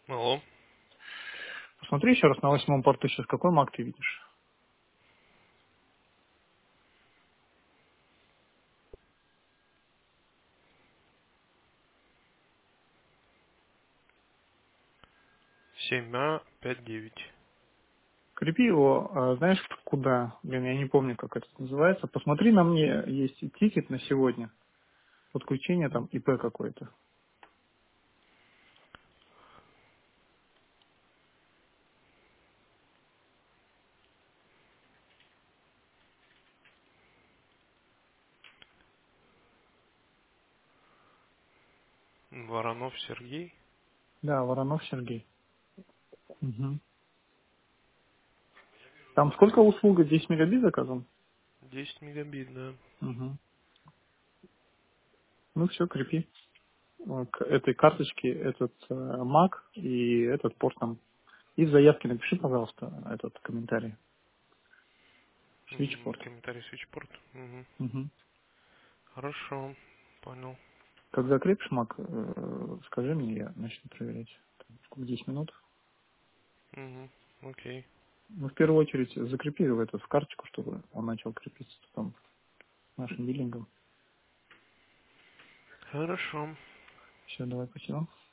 Алло. Посмотри еще раз на 8-м порту сейчас, какой маг ты видишь. 7А59. Крепи его, знаешь, куда? Блин, я не помню, как это называется. Посмотри, на мне есть тикет на сегодня. Подключение там ИП какое-то. Воронов Сергей. Да, Воронов Сергей. Мгм. Там сколько услуга? 10 мегабит заказан? 10 мегабит, да. Угу. Ну все, крепи. К этой карточке этот маг и этот порт там. И в заявке напиши, пожалуйста, этот комментарий. Switchport. Комментарий свитчпорт. Угу. Угу. Хорошо. Понял. Когда крепишь маг, скажи мне, я начну проверять. Сколько, 10 минут? Угу. Окей. Ну, в первую очередь, закрепи в эту в карточку, чтобы он начал крепиться там нашим биллингом. Хорошо. Все, давай, спасибо.